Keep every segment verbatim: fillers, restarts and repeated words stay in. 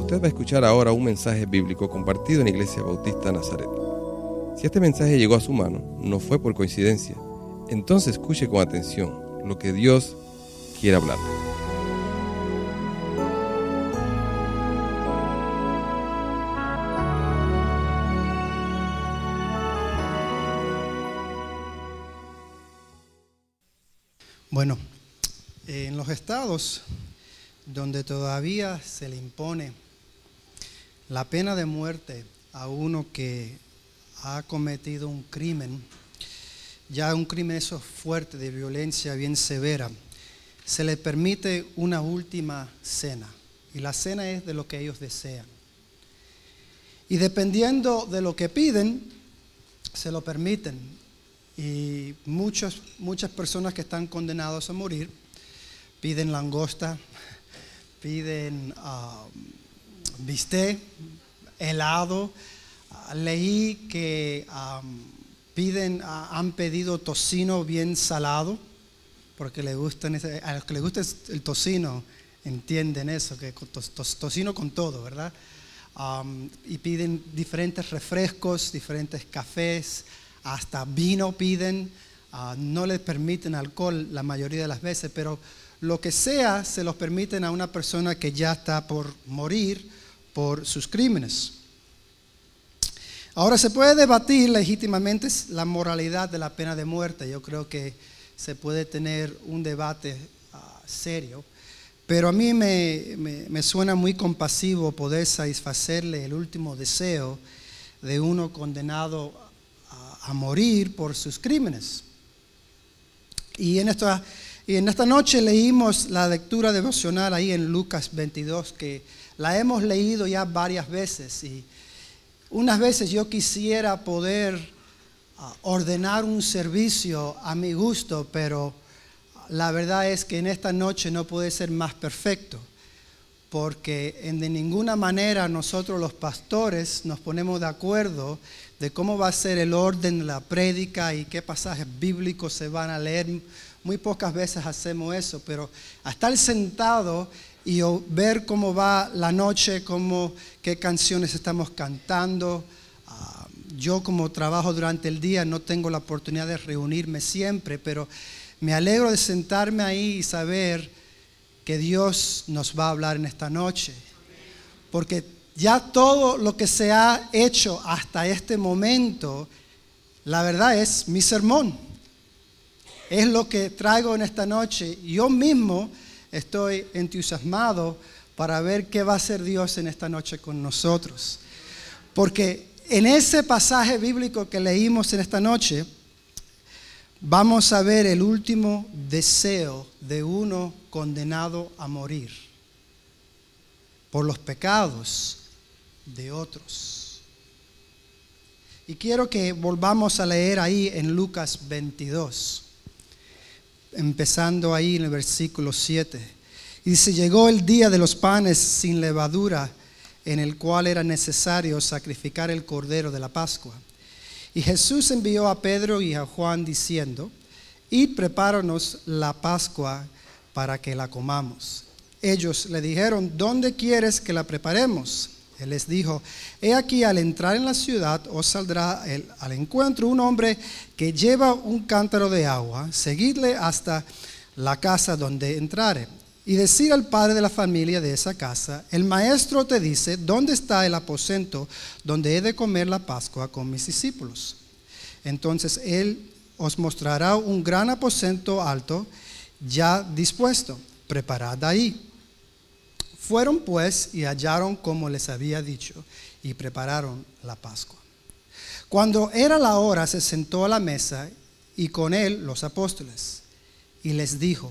Usted va a escuchar ahora un mensaje bíblico compartido en Iglesia Bautista Nazaret. Si este mensaje llegó a su mano, no fue por coincidencia. Entonces escuche con atención lo que Dios quiere hablarle. Bueno, en los estados donde todavía se le impone la pena de muerte a uno que ha cometido un crimen, ya un crimen eso fuerte, de violencia bien severa, se le permite una última cena, y la cena es de lo que ellos desean. Y dependiendo de lo que piden, se lo permiten. Y muchas, muchas personas que están condenadas a morir piden langosta, piden uh, bistec, helado. Uh, leí que um, piden, uh, han pedido tocino bien salado, porque le gustan ese, a los que les gusta el tocino entienden eso, que to, to, tocino con todo, ¿verdad? Um, y piden diferentes refrescos, diferentes cafés, hasta vino piden. Uh, no les permiten alcohol la mayoría de las veces, pero lo que sea se los permiten a una persona que ya está por morir por sus crímenes. Ahora, se puede debatir legítimamente la moralidad de la pena de muerte. Yo creo que se puede tener un debate uh, serio, pero a mí me, me, me suena muy compasivo poder satisfacerle el último deseo de uno condenado a, a morir por sus crímenes. Y en esta Y en esta noche leímos la lectura devocional ahí en Lucas veintidós, que la hemos leído ya varias veces. Y unas veces yo quisiera poder uh, ordenar un servicio a mi gusto, pero la verdad es que en esta noche no puede ser más perfecto, porque en de ninguna manera nosotros los pastores nos ponemos de acuerdo de cómo va a ser el orden de la prédica y qué pasajes bíblicos se van a leer. Muy pocas veces hacemos eso, pero a estar sentado y ver cómo va la noche, cómo, qué canciones estamos cantando. Uh, yo como trabajo durante el día no tengo la oportunidad de reunirme siempre, pero me alegro de sentarme ahí y saber que Dios nos va a hablar en esta noche. Porque ya todo lo que se ha hecho hasta este momento, la verdad es mi sermón. Es lo que traigo en esta noche. Yo mismo estoy entusiasmado para ver qué va a hacer Dios en esta noche con nosotros. Porque en ese pasaje bíblico que leímos en esta noche, vamos a ver el último deseo de uno condenado a morir por los pecados de otros. Y quiero que volvamos a leer ahí en Lucas veintidós. Empezando ahí en el versículo siete. Y dice: llegó el día de los panes sin levadura, en el cual era necesario sacrificar el cordero de la Pascua. Y Jesús envió a Pedro y a Juan diciendo: id, prepáranos la Pascua para que la comamos. Ellos le dijeron: ¿dónde quieres que la preparemos? Él les dijo: he aquí, al entrar en la ciudad os saldrá el, al encuentro un hombre que lleva un cántaro de agua. Seguidle hasta la casa donde entrare, y decir al padre de la familia de esa casa: el maestro te dice, ¿dónde está el aposento donde he de comer la Pascua con mis discípulos? Entonces él os mostrará un gran aposento alto, ya dispuesto, preparad ahí. Fueron pues y hallaron como les había dicho, y prepararon la Pascua. Cuando era la hora, se sentó a la mesa, y con él los apóstoles, y les dijo: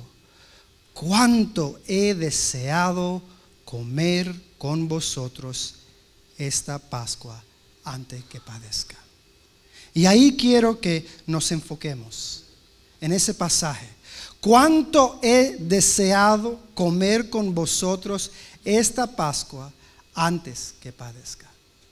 cuánto he deseado comer con vosotros esta Pascua antes que padezca. Y ahí quiero que nos enfoquemos en ese pasaje. Cuánto he deseado comer con vosotros esta Pascua antes que padezca.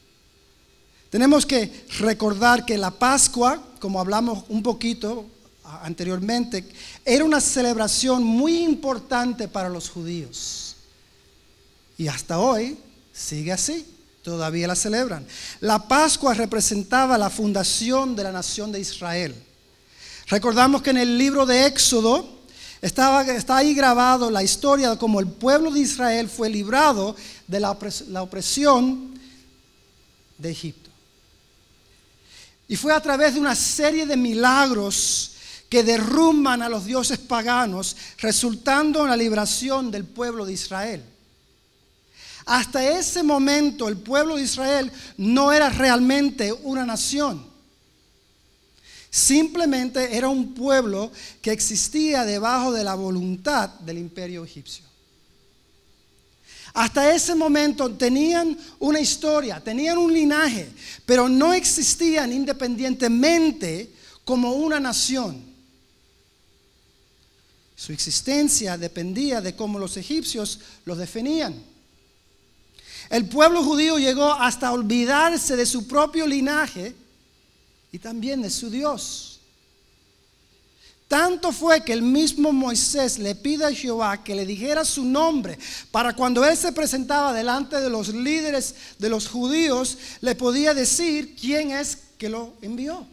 Tenemos que recordar que la Pascua, como hablamos un poquito anteriormente, era una celebración muy importante para los judíos. Y hasta hoy sigue así, todavía la celebran. La Pascua representaba la fundación de la nación de Israel. Recordamos que en el libro de Éxodo estaba, está ahí grabado la historia de cómo el pueblo de Israel fue librado de la, opres, la opresión de Egipto. Y fue a través de una serie de milagros que derrumban a los dioses paganos, resultando en la liberación del pueblo de Israel. Hasta ese momento el pueblo de Israel no era realmente una nación. Simplemente era un pueblo que existía debajo de la voluntad del imperio egipcio. Hasta ese momento tenían una historia, tenían un linaje, pero no existían independientemente como una nación. Su existencia dependía de cómo los egipcios los definían. El pueblo judío llegó hasta olvidarse de su propio linaje y también de su Dios. Tanto fue que el mismo Moisés le pide a Jehová que le dijera su nombre para cuando él se presentaba delante de los líderes de los judíos, le podía decir quién es que lo envió.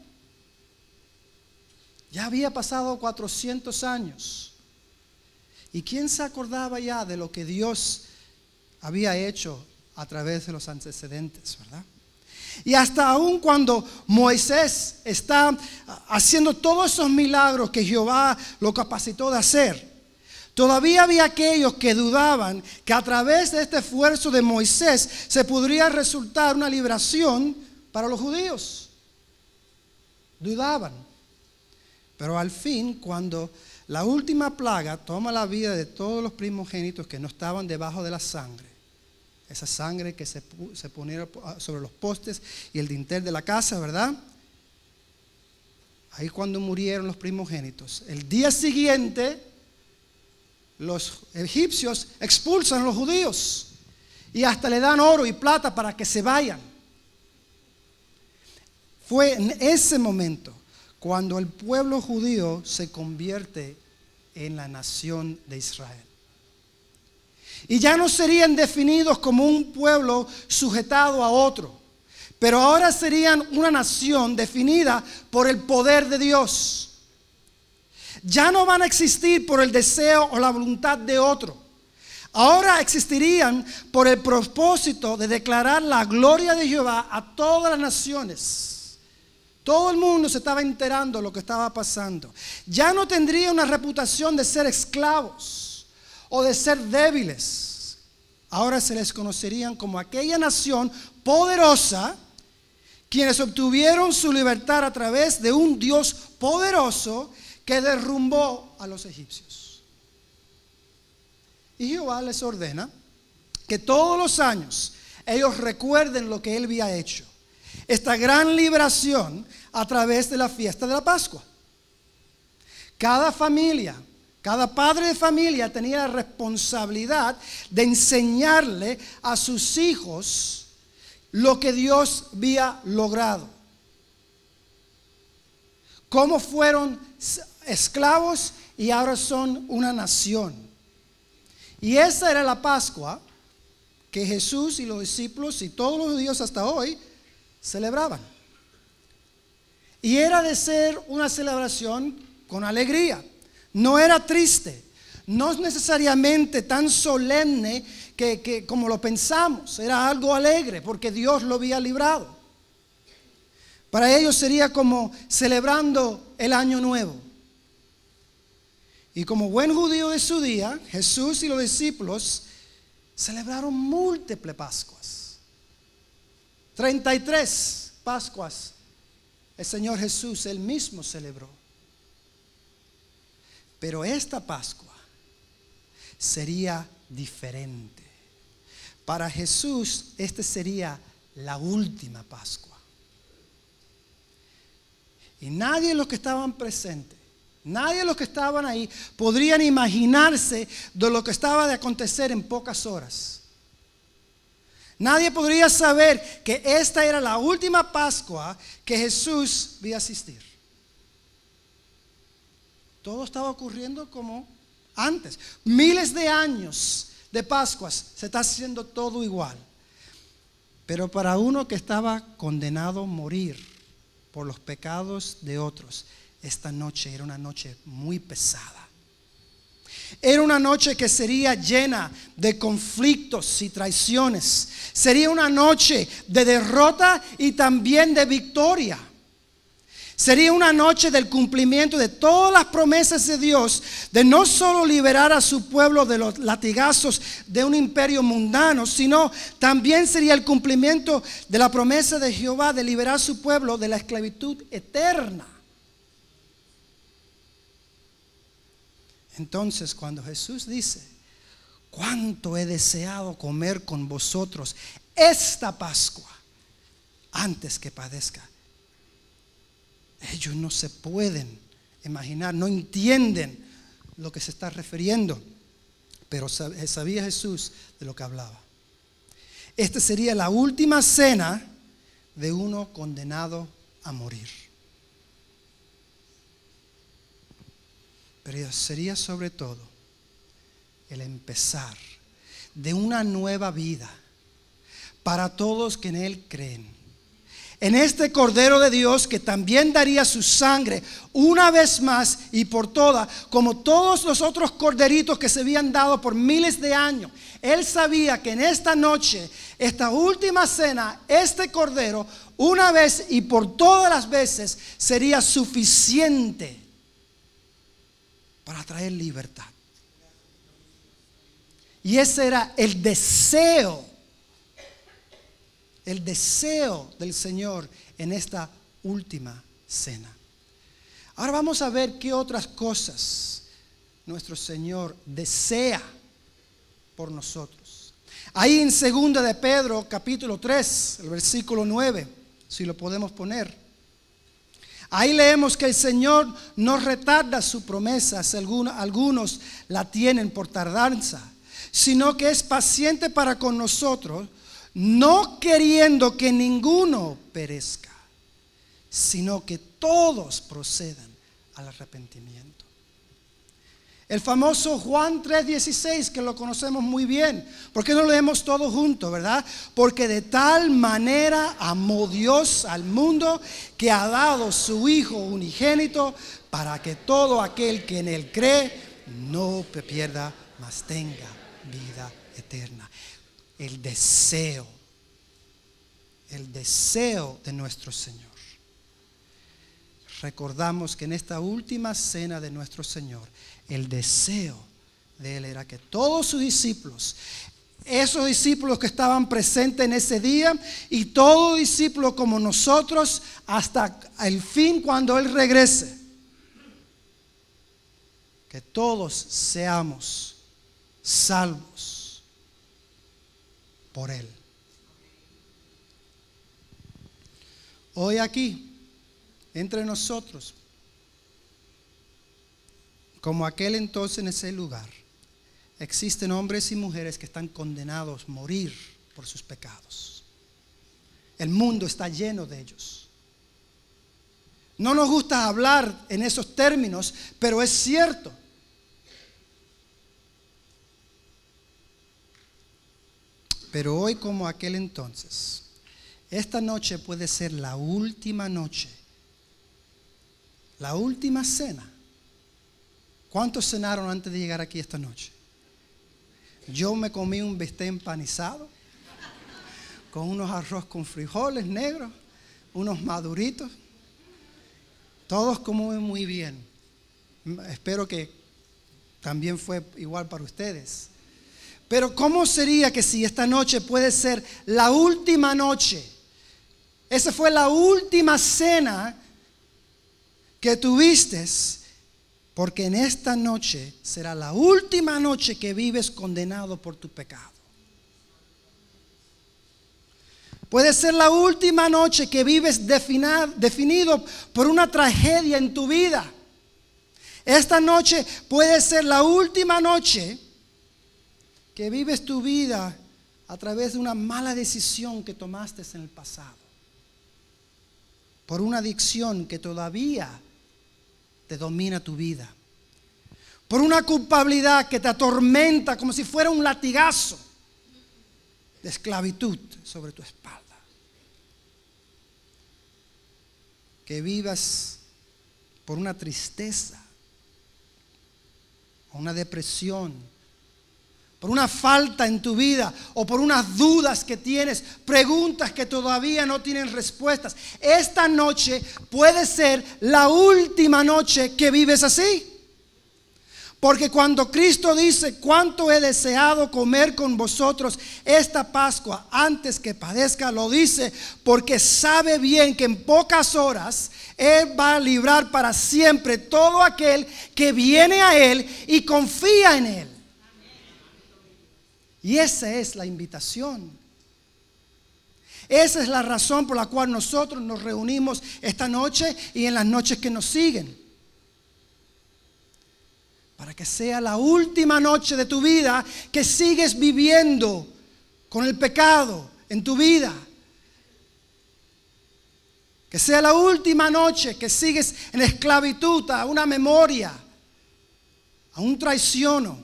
Ya había pasado cuatrocientos años. ¿Y quién se acordaba ya de lo que Dios había hecho a través de los antecedentes, verdad? Y hasta aún cuando Moisés está haciendo todos esos milagros que Jehová lo capacitó de hacer, todavía había aquellos que dudaban que a través de este esfuerzo de Moisés se podría resultar una liberación para los judíos. Dudaban. Pero al fin, cuando la última plaga toma la vida de todos los primogénitos que no estaban debajo de la sangre, esa sangre que se, se ponía sobre los postes y el dintel de la casa, ¿verdad? Ahí cuando murieron los primogénitos. El día siguiente, los egipcios expulsan a los judíos y hasta le dan oro y plata para que se vayan. Fue en ese momento cuando el pueblo judío se convierte en la nación de Israel. Y ya no serían definidos como un pueblo sujetado a otro, pero ahora serían una nación definida por el poder de Dios. Ya no van a existir por el deseo o la voluntad de otro. Ahora existirían por el propósito de declarar la gloria de Jehová a todas las naciones. Todo el mundo se estaba enterando de lo que estaba pasando. Ya no tendría una reputación de ser esclavos o de ser débiles. Ahora se les conocerían como aquella nación poderosa, quienes obtuvieron su libertad a través de un Dios poderoso que derrumbó a los egipcios. Y Jehová les ordena que todos los años ellos recuerden lo que él había hecho, esta gran liberación a través de la fiesta de la Pascua. Cada familia, cada padre de familia tenía la responsabilidad de enseñarle a sus hijos lo que Dios había logrado. Cómo fueron esclavos y ahora son una nación. Y esa era la Pascua que Jesús y los discípulos y todos los judíos hasta hoy celebraban. Y era de ser una celebración con alegría. No era triste, no es necesariamente tan solemne que, que como lo pensamos. Era algo alegre porque Dios lo había librado. Para ellos sería como celebrando el año nuevo. Y como buen judío de su día, Jesús y los discípulos celebraron múltiples Pascuas. treinta y tres Pascuas el Señor Jesús él mismo celebró. Pero esta Pascua sería diferente. Para Jesús, esta sería la última Pascua. Y nadie de los que estaban presentes, nadie de los que estaban ahí, podrían imaginarse de lo que estaba de acontecer en pocas horas. Nadie podría saber que esta era la última Pascua que Jesús iba a asistir. Todo estaba ocurriendo como antes. Miles de años de Pascuas se está haciendo todo igual. Pero para uno que estaba condenado a morir por los pecados de otros, esta noche era una noche muy pesada. Era una noche que sería llena de conflictos y traiciones. Sería una noche de derrota y también de victoria. Sería una noche del cumplimiento de todas las promesas de Dios, de no solo liberar a su pueblo de los latigazos de un imperio mundano, sino también sería el cumplimiento de la promesa de Jehová de liberar a su pueblo de la esclavitud eterna. Entonces, cuando Jesús dice: cuánto he deseado comer con vosotros esta Pascua antes que padezca, ellos no se pueden imaginar, no entienden lo que se está refiriendo, pero sabía Jesús de lo que hablaba. Esta sería la última cena de uno condenado a morir. Pero sería sobre todo el empezar de una nueva vida para todos que en Él creen. En este Cordero de Dios que también daría su sangre una vez más y por todas, como todos los otros corderitos que se habían dado por miles de años. Él sabía que en esta noche, esta última cena, este Cordero, una vez y por todas las veces, sería suficiente para traer libertad. Y ese era el deseo, el deseo del Señor en esta última cena. Ahora vamos a ver qué otras cosas nuestro Señor desea por nosotros. Ahí en segunda de Pedro, capítulo tres, el versículo nueve, si lo podemos poner. Ahí leemos que el Señor no retarda su promesa, si algunos, algunos la tienen por tardanza, sino que es paciente para con nosotros, no queriendo que ninguno perezca, sino que todos procedan al arrepentimiento. El famoso Juan tres dieciséis, que lo conocemos muy bien. ¿Por qué no lo leemos todos juntos, verdad? Porque de tal manera amó Dios al mundo que ha dado su Hijo unigénito para que todo aquel que en Él cree no se pierda, mas tenga vida eterna. El deseo, el deseo de nuestro Señor. Recordamos que en esta última cena de nuestro Señor, el deseo de Él era que todos sus discípulos, esos discípulos que estaban presentes en ese día y todo discípulo como nosotros hasta el fin cuando Él regrese, que todos seamos salvos por Él. Hoy aquí, entre nosotros, como aquel entonces en ese lugar, existen hombres y mujeres que están condenados a morir por sus pecados. El mundo está lleno de ellos. No nos gusta hablar en esos términos, pero es cierto. Pero hoy como aquel entonces, esta noche puede ser la última noche, la última cena. ¿Cuántos cenaron antes de llegar aquí esta noche? Yo me comí un bistec empanizado con unos arroz con frijoles negros, unos maduritos. Todos comieron muy bien. Espero que también fue igual para ustedes. Pero ¿cómo sería que si esta noche puede ser la última noche? Esa fue la última cena que tuviste, porque en esta noche será la última noche que vives condenado por tu pecado. Puede ser la última noche que vives definido por una tragedia en tu vida. Esta noche puede ser la última noche que vives tu vida a través de una mala decisión que tomaste en el pasado, por una adicción que todavía te domina tu vida, por una culpabilidad que te atormenta como si fuera un latigazo. de esclavitud sobre tu espalda. Que vivas por una tristeza, o una depresión, por una falta en tu vida o por unas dudas que tienes, preguntas que todavía no tienen respuestas. Esta noche puede ser la última noche que vives así. Porque cuando Cristo dice: cuánto he deseado comer con vosotros esta Pascua antes que padezca, lo dice porque sabe bien que en pocas horas Él va a librar para siempre todo aquel que viene a Él y confía en Él. Y esa es la invitación. Esa es la razón por la cual nosotros nos reunimos esta noche y en las noches que nos siguen. Para que sea la última noche de tu vida que sigues viviendo con el pecado en tu vida. Que sea la última noche que sigues en esclavitud a una memoria, a un traiciono.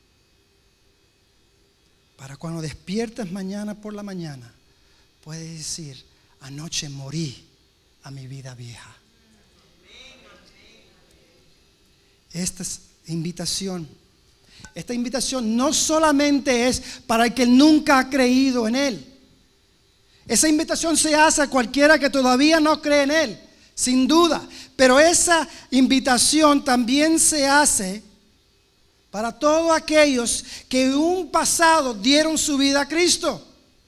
Para cuando despiertes mañana por la mañana, puedes decir: anoche morí a mi vida vieja. Esta es invitación. Esta invitación no solamente es para el que nunca ha creído en Él. Esa invitación se hace a cualquiera que todavía no cree en Él, sin duda. Pero esa invitación también se hace para todos aquellos que en un pasado dieron su vida a Cristo.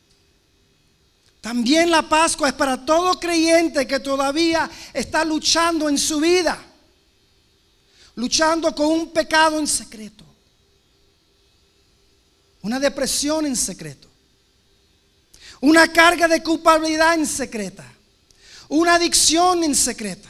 También la Pascua es para todo creyente que todavía está luchando en su vida, luchando con un pecado en secreto, una depresión en secreto, una carga de culpabilidad en secreta, una adicción en secreta.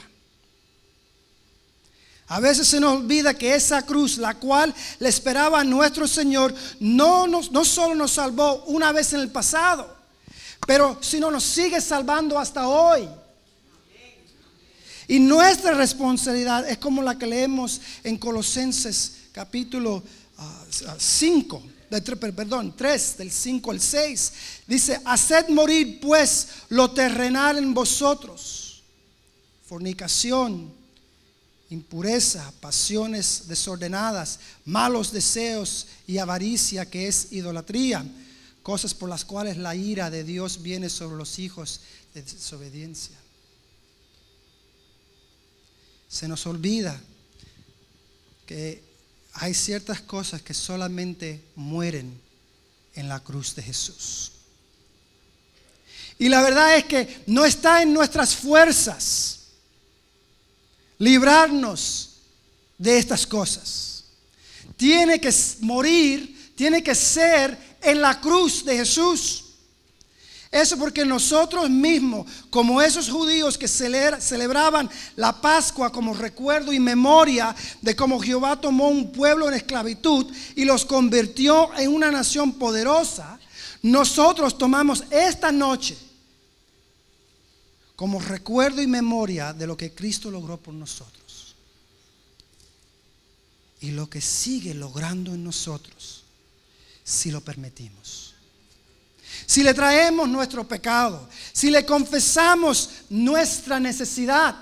A veces se nos olvida que esa cruz, la cual le esperaba a nuestro Señor, no, nos, no solo nos salvó una vez en el pasado, pero sino nos sigue salvando hasta hoy. Y nuestra responsabilidad es como la que leemos en Colosenses capítulo cinco, perdón, tres, del cinco al seis. Dice: haced morir pues lo terrenal en vosotros: fornicación, impureza, pasiones desordenadas, malos deseos y avaricia, que es idolatría, cosas por las cuales la ira de Dios viene sobre los hijos de desobediencia. Se nos olvida que hay ciertas cosas que solamente mueren en la cruz de Jesús. Y la verdad es que no está en nuestras fuerzas librarnos de estas cosas. Tiene que morir, tiene que ser en la cruz de Jesús. Eso porque nosotros mismos, como esos judíos que celebraban la Pascua como recuerdo y memoria de cómo Jehová tomó un pueblo en esclavitud y los convirtió en una nación poderosa, nosotros tomamos esta noche como recuerdo y memoria de lo que Cristo logró por nosotros y lo que sigue logrando en nosotros si lo permitimos. Si le traemos nuestro pecado, si le confesamos nuestra necesidad.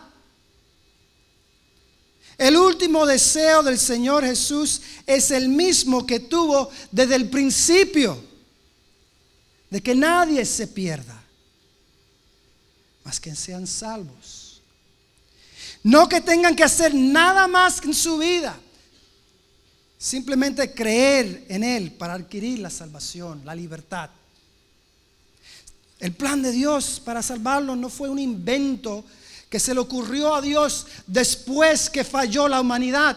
El último deseo del Señor Jesús es el mismo que tuvo desde el principio, de que nadie se pierda, mas que sean salvos. No que tengan que hacer nada más en su vida, simplemente creer en Él para adquirir la salvación, la libertad. El plan de Dios para salvarlos no fue un invento que se le ocurrió a Dios después que falló la humanidad.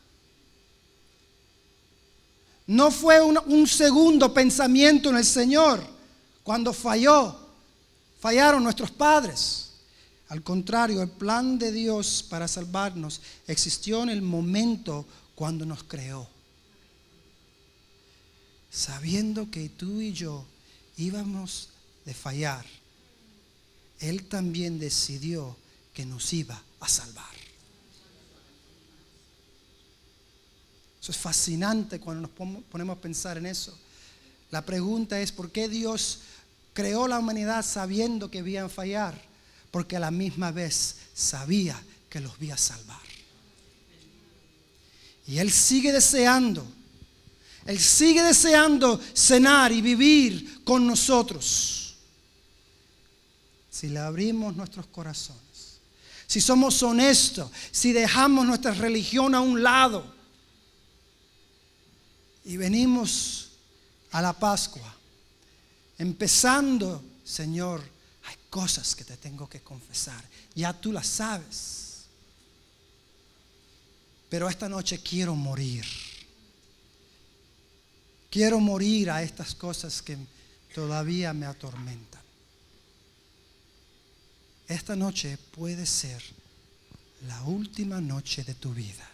No fue un, un segundo pensamiento en el Señor cuando falló, fallaron nuestros padres. Al contrario, el plan de Dios para salvarnos existió en el momento cuando nos creó, sabiendo que tú y yo íbamos de fallar. Él también decidió que nos iba a salvar. Eso es fascinante cuando nos ponemos a pensar en eso. La pregunta es, ¿por qué Dios creó la humanidad sabiendo que iban a fallar? Porque a la misma vez sabía que los iba a salvar. Y Él sigue deseando, Él sigue deseando cenar y vivir con nosotros. Si le abrimos nuestros corazones, si somos honestos, si dejamos nuestra religión a un lado y venimos a la Pascua, empezando, Señor, hay cosas que te tengo que confesar, ya tú las sabes. Pero esta noche quiero morir. Quiero morir a estas cosas que todavía me atormentan. Esta noche puede ser la última noche de tu vida.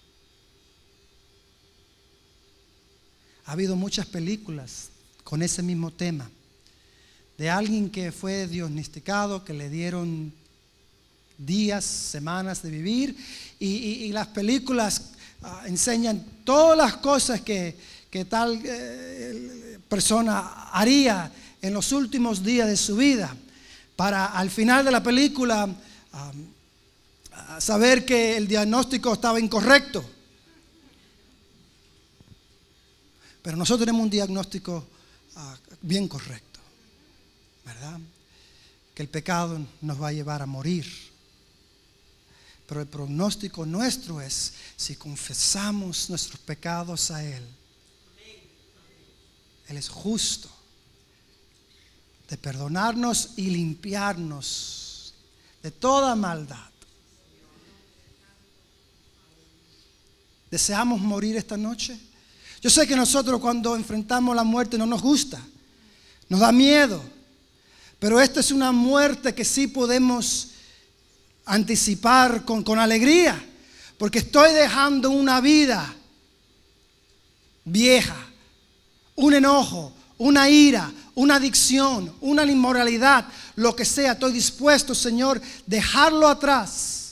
Ha habido muchas películas con ese mismo tema, de alguien que fue diagnosticado, que le dieron días, semanas de vivir, y, y, y las películas uh, enseñan todas las cosas que, que tal eh, persona haría en los últimos días de su vida, para al final de la película um, saber que el diagnóstico estaba incorrecto. Pero nosotros tenemos un diagnóstico uh, bien correcto, ¿verdad? Que el pecado nos va a llevar a morir. Pero el pronóstico nuestro es, si confesamos nuestros pecados a Él, Él es justo de perdonarnos y limpiarnos de toda maldad. ¿Deseamos morir esta noche? Yo sé que nosotros cuando enfrentamos la muerte no nos gusta, nos da miedo, pero esta es una muerte que sí podemos anticipar con, con alegría, porque estoy dejando una vida vieja, un enojo, una ira, una adicción, una inmoralidad, lo que sea. Estoy dispuesto, Señor, dejarlo atrás,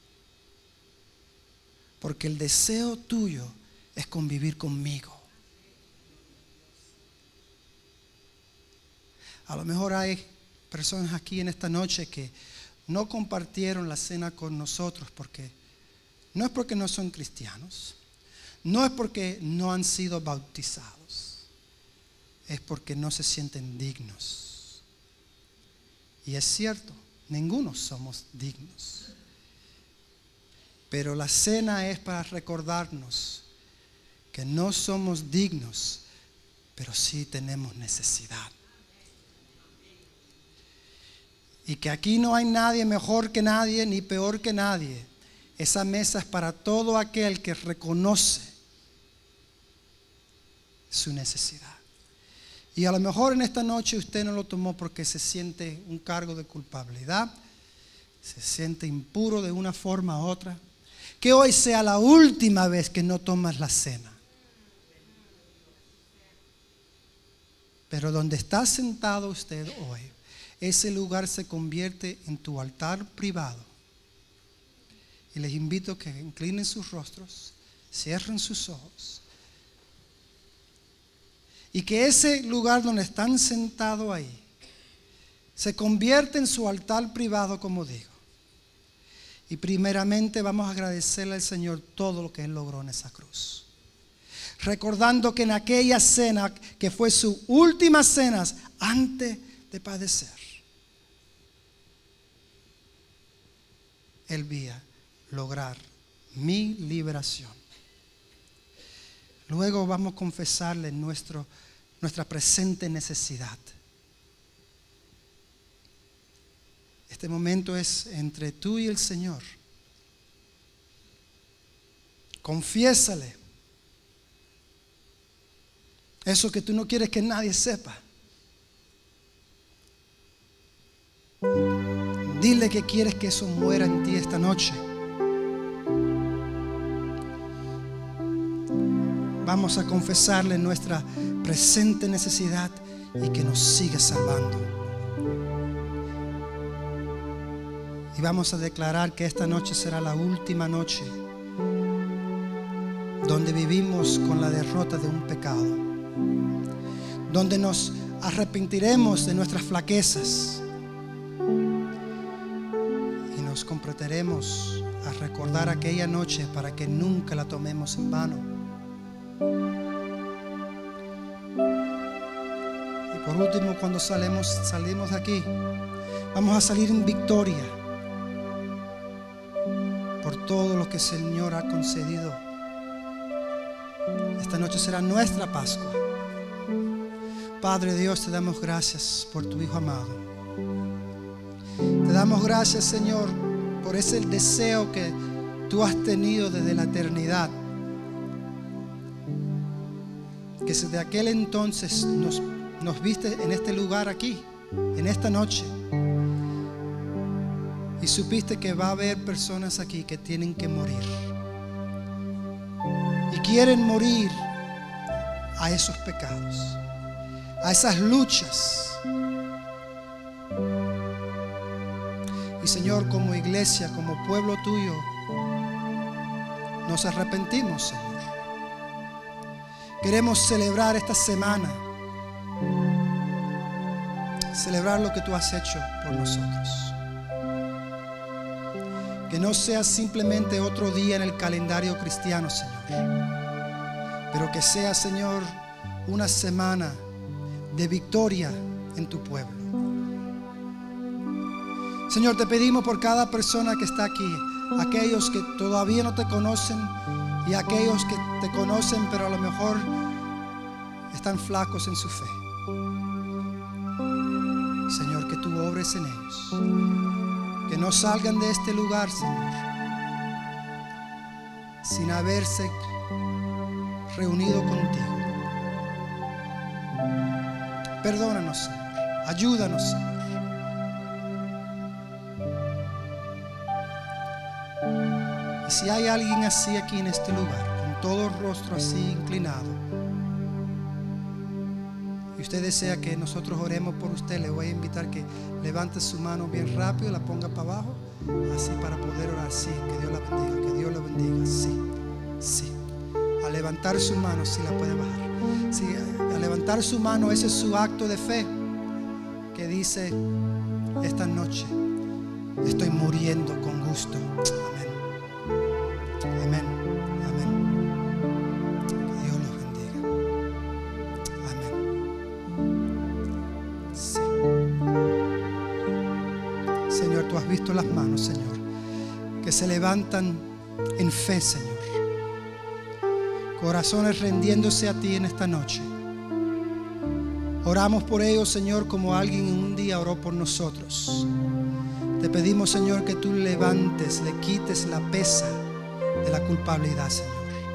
porque el deseo tuyo es convivir conmigo. A lo mejor hay personas aquí en esta noche que no compartieron la cena con nosotros, porque no es porque no son cristianos, no es porque no han sido bautizados, es porque no se sienten dignos. Y es cierto, ninguno somos dignos, pero la cena es para recordarnos que no somos dignos, pero sí tenemos necesidad. Y que aquí no hay nadie mejor que nadie ni peor que nadie. Esa mesa es para todo aquel que reconoce su necesidad. Y a lo mejor en esta noche usted no lo tomó porque se siente un cargo de culpabilidad, se siente impuro de una forma u otra. Que hoy sea la última vez que no tomas la cena. Pero donde está sentado usted hoy, ese lugar se convierte en tu altar privado. Y les invito a que inclinen sus rostros, cierren sus ojos. Y que ese lugar donde están sentados ahí se convierte en su altar privado, como digo. Y primeramente vamos a agradecerle al Señor todo lo que Él logró en esa cruz. Recordando que en aquella cena, que fue su última cena antes de padecer, Él vía lograr mi liberación. Luego vamos a confesarle nuestro, nuestra presente necesidad. Este momento es entre tú y el Señor. Confiésale eso que tú no quieres que nadie sepa. Dile que quieres que eso muera en ti esta noche. Vamos a confesarle nuestra presente necesidad y que nos siga salvando. Y vamos a declarar que esta noche será la última noche donde vivimos con la derrota de un pecado, donde nos arrepentiremos de nuestras flaquezas y nos comprometeremos a recordar aquella noche para que nunca la tomemos en vano. Y por último, cuando salimos, salimos de aquí, vamos a salir en victoria por todo lo que el Señor ha concedido. Esta noche será nuestra Pascua. Padre Dios, te damos gracias por tu Hijo amado. Te damos gracias, Señor, por ese deseo que tú has tenido desde la eternidad, que desde aquel entonces nos, nos viste en este lugar aquí, en esta noche, y supiste que va a haber personas aquí que tienen que morir y quieren morir a esos pecados, a esas luchas. Y Señor, como iglesia, como pueblo tuyo, nos arrepentimos, Señor. Queremos celebrar esta semana, celebrar lo que tú has hecho por nosotros. Que no sea simplemente otro día en el calendario cristiano, Señor, pero que sea, Señor, una semana de victoria en tu pueblo. Señor, te pedimos por cada persona que está aquí, aquellos que todavía no te conocen y aquellos que te conocen pero a lo mejor están flacos en su fe. Señor, que tú obres en ellos, que no salgan de este lugar, Señor, sin haberse reunido contigo. Perdónanos, Señor, ayúdanos, Señor. Y si hay alguien así aquí en este lugar, con todo el rostro así inclinado, y usted desea que nosotros oremos por usted, le voy a invitar que levante su mano bien rápido, la ponga para abajo, así para poder orar. Sí, que Dios la bendiga, que Dios la bendiga. Sí, sí. A levantar su mano, sí la puede bajar. Sí, a levantar su mano, ese es su acto de fe, que dice: esta noche estoy muriendo con gusto. Amén, amén. Que Dios los bendiga. Amén. Sí. Señor, tú has visto las manos, Señor, que se levantan en fe, Señor. Corazones rendiéndose a ti en esta noche. Oramos por ellos, Señor, como alguien un día oró por nosotros. Te pedimos, Señor, que tú levantes, le quites la pesa de la culpabilidad, Señor.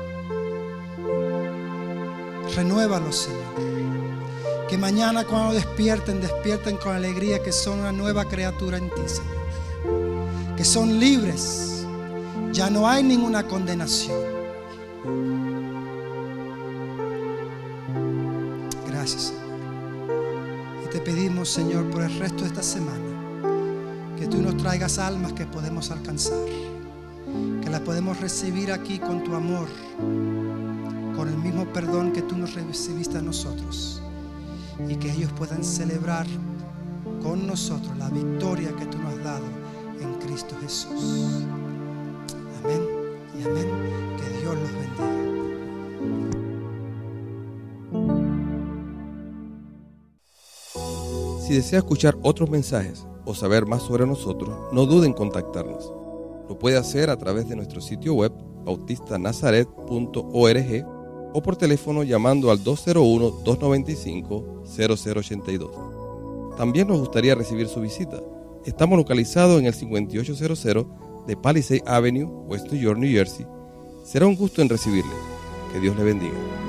Renuévalos, Señor. Que mañana cuando despierten, despierten con alegría que son una nueva criatura en ti, Señor. Que son libres. Ya no hay ninguna condenación. Gracias, Señor. Y te pedimos, Señor, por el resto de esta semana, que tú nos traigas almas que podemos alcanzar, que las podemos recibir aquí con tu amor, con el mismo perdón que tú nos recibiste a nosotros, y que ellos puedan celebrar con nosotros la victoria que tú nos has dado en Cristo Jesús. Amén y amén. Que Dios los bendiga. Si desea escuchar otros mensajes o saber más sobre nosotros, no duden en contactarnos. Lo puede hacer a través de nuestro sitio web bautista nazaret punto org o por teléfono llamando al dos cero uno, dos nueve cinco, cero cero ocho dos. También nos gustaría recibir su visita. Estamos localizados en el cincuenta y ocho cero cero de Palisade Avenue, West New York, New Jersey. Será un gusto en recibirle. Que Dios le bendiga.